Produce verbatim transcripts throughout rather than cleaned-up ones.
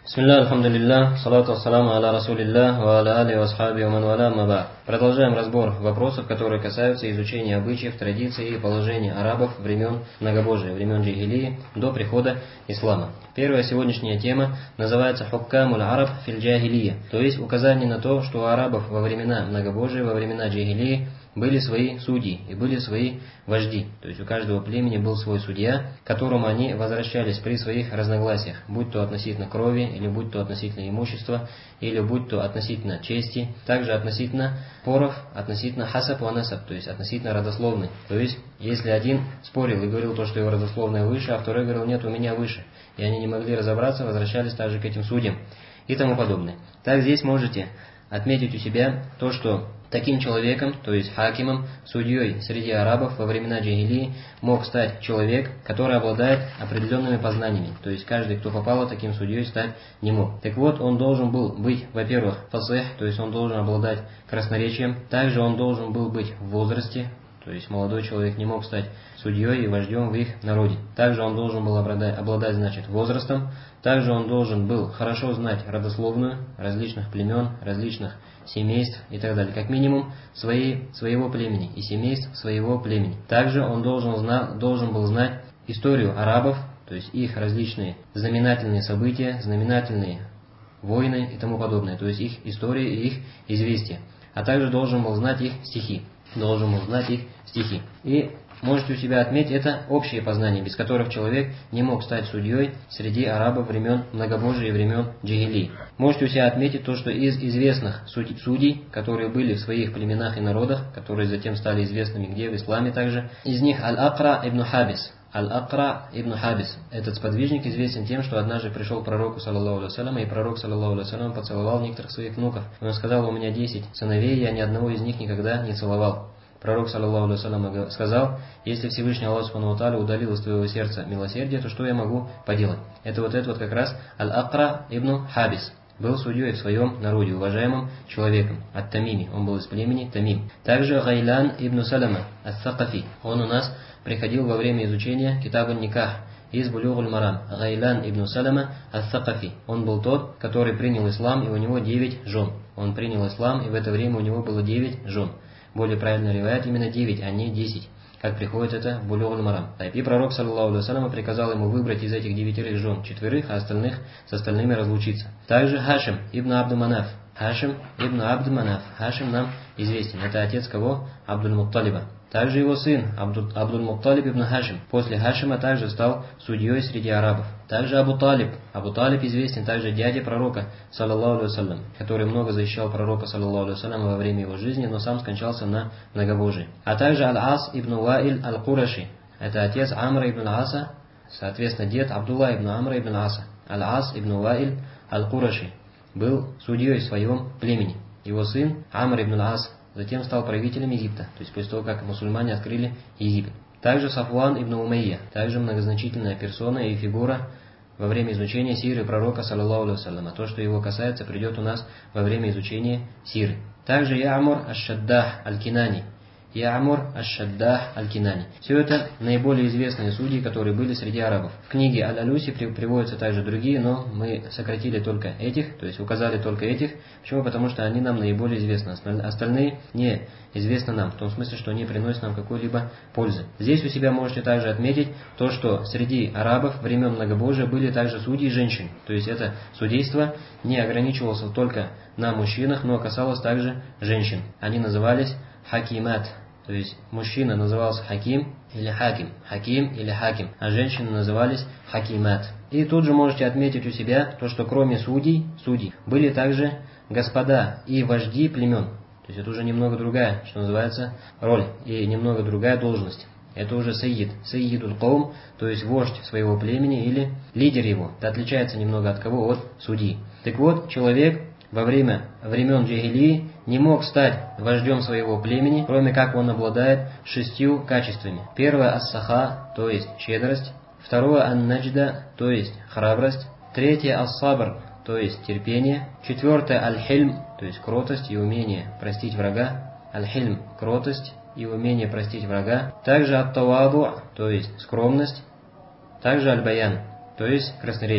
Бисмилля, алхамдулилля, салату ассаламу аля расулилля, ва аля али ва асхаби ва ман валя, амма ба'д. Продолжаем разбор вопросов, которые касаются изучения обычаев, традиций и положений арабов времен многобожия, времен джахилии до прихода ислама. Первая сегодняшняя тема называется «Хуккамуль араб фил джахилия», то есть указание на то, что у арабов во времена многобожия, во времена джахилии были свои судьи и были свои вожди. То есть у каждого племени был свой судья, к которому они возвращались при своих разногласиях, будь то относительно крови, или будь то относительно имущества, или будь то относительно чести, также относительно споров, относительно хасаб ва насаб, то есть относительно родословной. То есть если один спорил и говорил то, что его родословная выше, а второй говорил нет, у меня выше, и они не могли разобраться, возвращались также к этим судьям и тому подобное. Так здесь можете отметить у себя то, что таким человеком, то есть хакимом, судьей среди арабов во времена джахилии мог стать человек, который обладает определенными познаниями. То есть каждый, кто попал, таким судьей стать не мог. Так вот, он должен был быть, во-первых, фасих, то есть он должен обладать красноречием. Также он должен был быть в возрасте, то есть молодой человек не мог стать судьей и вождем в их народе. Также он должен был обладать, обладать значит, возрастом. Также он должен был хорошо знать родословную различных племен, различных семейств и так далее. Как минимум своей, своего племени и семейств своего племени. Также он должен, зна, должен был знать историю арабов, то есть их различные знаменательные события, знаменательные войны и тому подобное. То есть их истории и их известия. А также должен был знать их стихи. Должен был знать их стихи. И можете у себя отметить, это общие познания, без которых человек не мог стать судьей среди арабов времен многобожия и времен джахилии. Можете у себя отметить то, что из известных судей, которые были в своих племенах и народах, которые затем стали известными где в исламе также, из них Аль-Акра ибн Хабис. Аль-Акра ибн Хабис. Этот сподвижник известен тем, что однажды пришел к пророку, саллаллаху алейхи вассалям, и пророк, саллаллаху алейхи вассалям, поцеловал некоторых своих внуков. Он сказал: у меня десять сыновей, я ни одного из них никогда не целовал. Пророк, саллаллаху алейхи вассалям, сказал: если Всевышний Аллах субхану ва тааля удалил из твоего сердца милосердие, то что я могу поделать? Это вот это вот как раз Аль-Акра ибн Хабис. Был судьей в своем народе, уважаемым человеком, от Тамими, он был из племени Тамим. Также Гайлян ибн Салама, ас-Сакафи, он у нас приходил во время изучения Китабун Никах из Булюгуль Марам. Гайлян ибн Салама ас-Сакафи, он был тот, который принял ислам, и у него девять жен. Он принял ислам, и в это время у него было девять жен. Более правильно риваят именно девять, а не десять, как приходит это в Булюгуль Марам. И пророк, саллаллаху алейхи вассалям, приказал ему выбрать из этих девятерых жен четверых, а остальных с остальными разлучиться. Также Хашим ибн Абд-Манаф. Хашим ибн Абд-Манаф. Хашим нам известен. Это отец кого? Абдуль-Мутталиба. Также его сын Абдуль-Мутталиб ибн Хашим после Хашима также стал судьей среди арабов. Также Абу Талиб. Абу Талиб известен также дядя пророка, саллаллаху алейхи вассалям, который много защищал пророка, саллаллаху алейхи вассалям, во время его жизни, но сам скончался на многобожии. А также Аль-Ас ибн Ваиль Аль-Кураши. Это отец Амра ибн Аса, соответственно дед Абдулла ибн Амра ибн Аса. Аль-Ас ибн Ваиль Аль-Кураши был судьей в своем племени. Его сын Амр ибн Ас затем стал правителем Египта, то есть после того, как мусульмане открыли Египет. Также Сафван ибн Умайя, также многозначительная персона и фигура во время изучения сиры пророка, саллаллаху алейхи вассалям. А то, что его касается, придет у нас во время изучения сиры. Также Я'мур аш-Шаддах аль-Кинани. Я'мур аш-Шаддах аль-Кинани. Все это наиболее известные судьи, которые были среди арабов. В книге Аль-Алюси приводятся также другие, но мы сократили только этих, то есть указали только этих. Почему? Потому что они нам наиболее известны. Остальные не известны нам, в том смысле, что они приносят нам какой-либо пользы. Здесь у себя можете также отметить то, что среди арабов времен многобожия были также судьи женщин. То есть это судейство не ограничивалось только на мужчинах, но касалось также женщин. Они назывались хакимат. То есть мужчина назывался хаким или хаким, хаким или хаким, а женщины назывались хакимат. И тут же можете отметить у себя то, что кроме судей, судей были также господа и вожди племен. То есть это уже немного другая, что называется, роль и немного другая должность. Это уже саид, саидуль каум, то есть вождь своего племени или лидер его. Это отличается немного от кого? От судьи. Так вот, человек во время времен джахилии не мог стать вождем своего племени, кроме как он обладает шестью качествами. Первое ас-саха, то есть щедрость. Второе ан-наджда, то есть храбрость. Третье ас-сабр, то есть терпение. Четвертое аль-хильм, то есть кротость и умение простить врага. Аль-хильм – кротость и умение простить врага. Также ат-таваду, то есть скромность. Также аль-баян, то есть красноречие.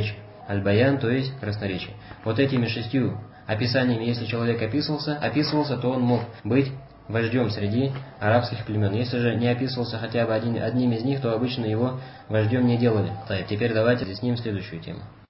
аль-баян, то есть красноречие. Вот этими шестью описаниями, если человек описывался, описывался, то он мог быть вождем среди арабских племен. Если же не описывался хотя бы один, одним из них, то обычно его вождем не делали. Так, теперь давайте разъясним следующую тему.